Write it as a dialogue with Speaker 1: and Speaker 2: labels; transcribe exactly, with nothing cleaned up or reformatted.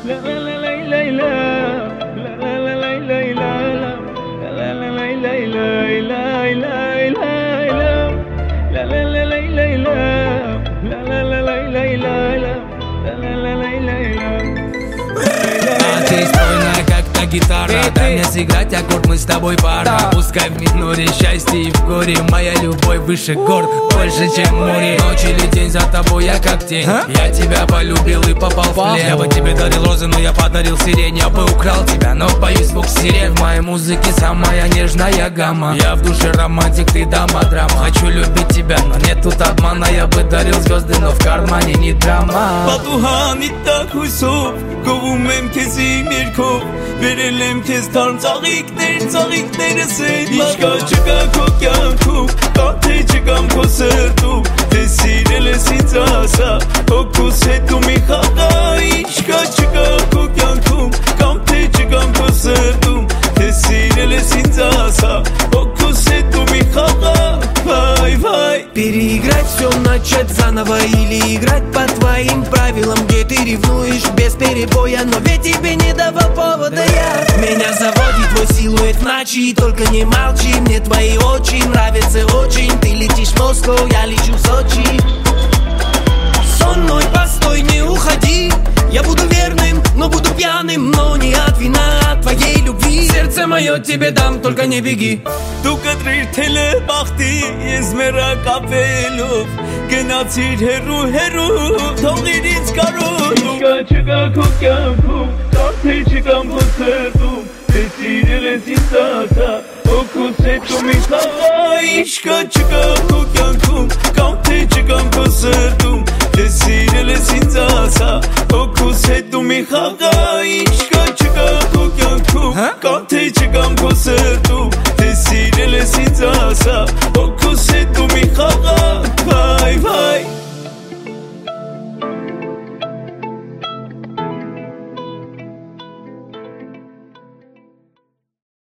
Speaker 1: Гитара, дай мне сыграть аккорд, мы с тобой пара. Да. Пускай в миноре счастье и в горе. Моя любовь выше гор, больше чем море. Ночь или день за тобой я как тень. а? Я тебя полюбил и попал в плен. Я бы тебе дарил розы, но я подарил сирень. Я бы украл тебя, но боюсь звук сирен. В моей музыке самая нежная гамма. Я в душе романтик, ты дама драма. Хочу любить тебя, но нет тут обмана. Я бы дарил звезды, но в кармане не драма.
Speaker 2: Պատուհանիդ տակ հույսով գովում եմ քեզ իմ երգով Վերել եմ քեզ թարմ ծաղիկներ, ծաղիկներս են Ինչկա չկա քո կյանքում, կա թե չկամ քո սրտում Թե սիրել ես ինձ ասա, հոգուս հետ ու մի խաղա Ինչկա չկա քո կյանքում, կամ թե չկամ քո սրտում Թե սիրել ես ինձ ասա, հոգուս հետ ու մի խաղա Վայ, վայ
Speaker 3: Переиграть все, начать заново или играть по твоим правилам Где ты ревнуешь без перебоя, но ведь тебе не давал повода я Меня заводит твой силуэт в ночи, только не молчи Мне твои очи нравятся очень Ты летишь в Москву, я лечу в Сочи Сон мой, постой, не уходи Я буду верным, но буду пьяным Но не от вина, от твоей любви Сердце мое тебе дам, только не беги
Speaker 2: Դու կտրիր թելը բախտի, ես մերա կապելով Գնացիր հերու հերու, թողիր ինձ կարով Ինչկա չկա քո կյանքում, կամ թե չկամ քո սրտում Թե սիրել ես ինձ ասա, հոգուս հետ ու մի խաղա Ինչկա չկա քո կյանքում, կամ թե չկամ քո սրտում Թե սիրել ես ինձ ասա, հոգուս հետ ու մի խաղա Ինչկա չկա քո կյանքում, կամ թե չկամ քո սրտում Թե սիրել ես ինձ ասա, հոգուս հետ ու մի խաղա